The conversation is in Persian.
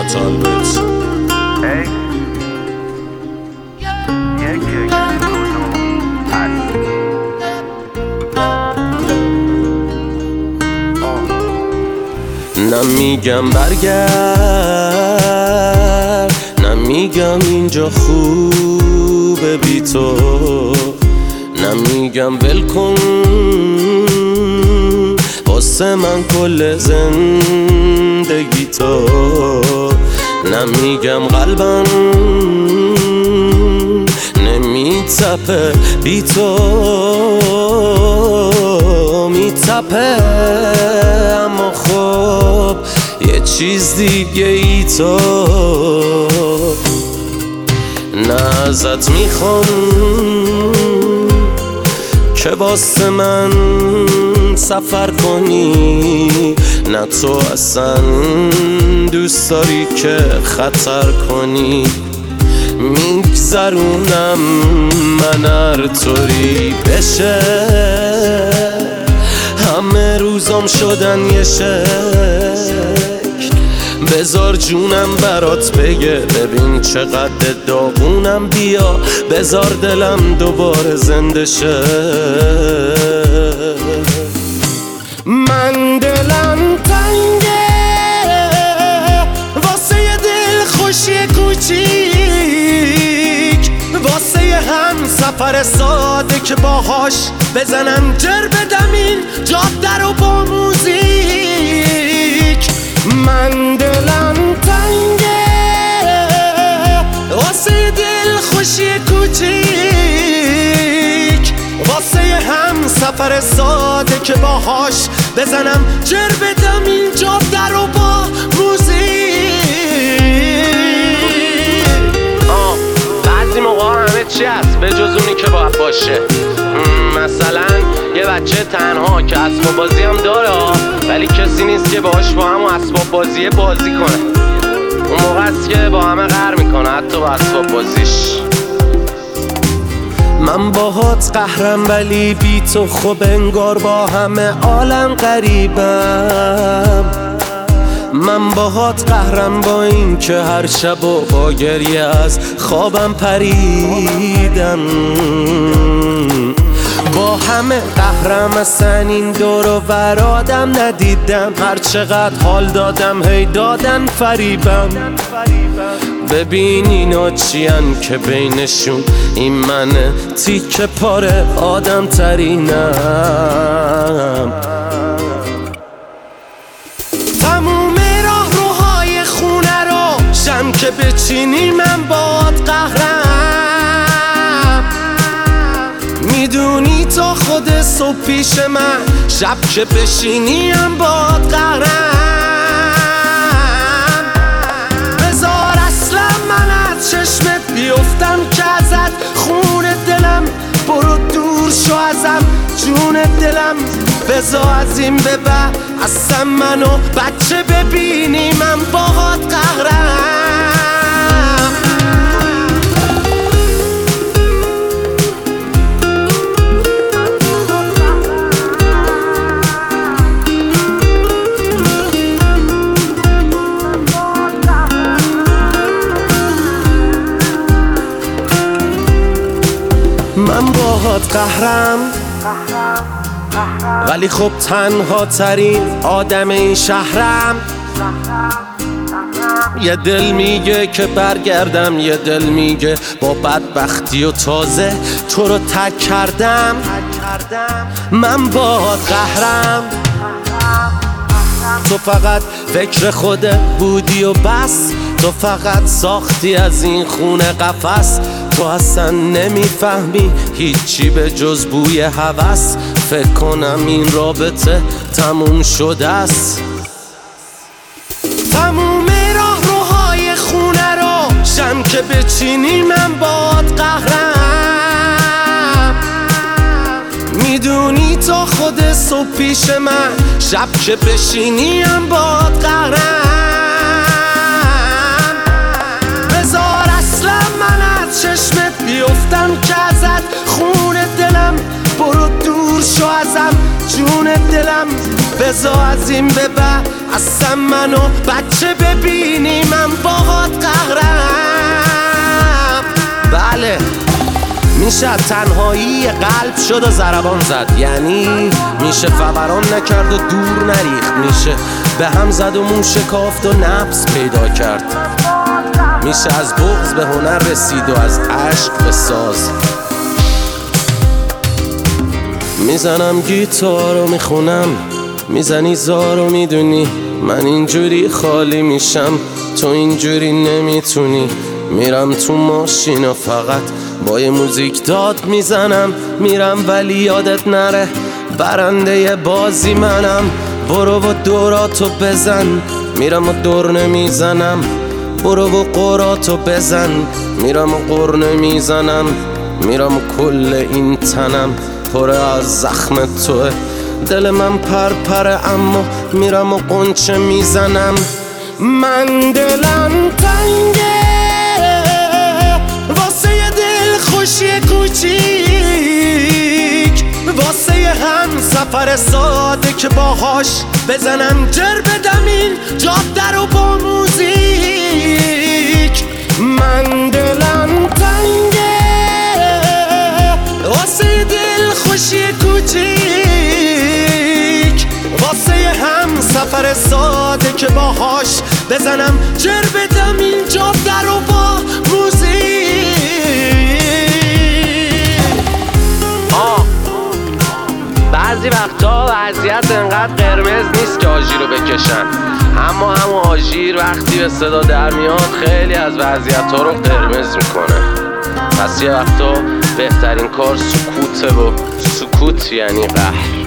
طلبت نمیگم برگرد، نمیگم اینجا خوبه بی تو، نمیگم ول کن واسه من کل زندگی تو، نمیگم قلبم نمیتپه بی تو، میتپه اما خب یه چیز دیگه ای تو، نه ازت میخوام که واسه من سفر کنی، نه تو اصلا دوست داری که خطر کنی، میگذرونم من هر طوری بشه، همه روزام شدن یه شکل، بذار جونم برات بگه ببین چقدر داغونم، بیا بذار دلم دوباره زنده شه، من دلم تنگه واسه یه دل خوشی کوچیک، واسه یه هم سفر ساده که باهاش بزنم جر بدم این جاده رو با موزیک، من دلم تنگه واسه یه دل خوشی کوچیک، واسه یه هم سفر ساده که باهاش بزنم جر بدم این جاده رو با موزیک. بعضی موقع همه چی هست به جز اونی که باید باشه، مثلا یه بچه تنها که اسباب بازی هم داره ولی کسی نیست که باهاش با هم اسباب بازی کنه، اون موقع است که با همه قهر میکنه حتی با اسباب بازیش. من باهات قهرم ولی بی تو خب انگار با همه عالم غریبم، من باهات قهرم با این که هر شب و با گریه از خوابم پریدم، با همه قهرم اصلا این دور و بر آدم ندیدم، هر چقدر حال دادم هی دادن فریبم، ببین اینا چیان که بینشون این منه تیکه پاره آدم ترینم، تموم راه روهای خونه رو شم که بچینی من باد قهرم، میدونی تا خود صبح پیش من شب که بشینی هم باد قهرم، بذار اصلا من از چشمت بیفتم که ازت خون دلم، برو دور شو ازم جون دلم، بذار از این به بعد اصلا منو بچه ببینی من باهات قهرم. من باهات قهرم ولی خب تنها ترین آدم این شهرم، یه دل میگه که برگردم، یه دل میگه با بدبختی و تازه تو رو تک کردم، من باهات قهرم، تو فقط فکر خودت بودی و بس، تو فقط ساختی از این خونه قفس، تو اصلا نمیفهمی هیچی به جز بوی هوس، فکر کنم این رابطه تموم شده است، تموم راه روهای خونه رو شم که بچینی من باد قهرم، میدونی تا خود صبح پیش من شب که بشینی هم باد قهرم، بذار اصلا من از چشمت بیفتم که ازت خون دلم، برو دور شو ازم جون دلم، بذار از این به بعد اصلا منو بچه ببینی من باهات قهرم. بله میشه تنهایی قلب شد و ضربان زد، یعنی میشه فوران نکرد و دور نریخت، میشه به هم زد و مون شکافت و نبض پیدا کرد، میشه از بغض به هنر رسید و از عشق به ساز. میزنم گیتار و میخونم، میزنی زار و میدونی من اینجوری خالی میشم، تو اینجوری نمیتونی. میرم تو ماشین و فقط با یه موزیک داد میزنم، میرم ولی یادت نره برنده بازی منم. برو و دوراتو بزن، میرم و دور نمیزنم. برو و قراتو بزن، میرم و قر نمیزنم. میرم و کل این تنم پر از زخم توه، دل من پرپره اما میرم و قنچه میزنم. من دلم تنگه واسه یه دل خوشی کوچیک، واسه یه هم سفر ساده که باهاش بزنم جر بدم این جاده رو با موزیک. من دلم تنگه واسه یه دل خوشی کوچیک، واسه یه هم سفر ساده که باهاش بزنم جر بدم این جاده رو با موزیک. بعضی وقتا وضعیت انقدر قرمز نیست که آژیر رو بکشن، اما همون آژیر وقتی به صدا در میاد خیلی از وضعیت ها رو قرمز میکنه. پس یه وقتا بهترین کار سکوته و سکوت یعنی قهر.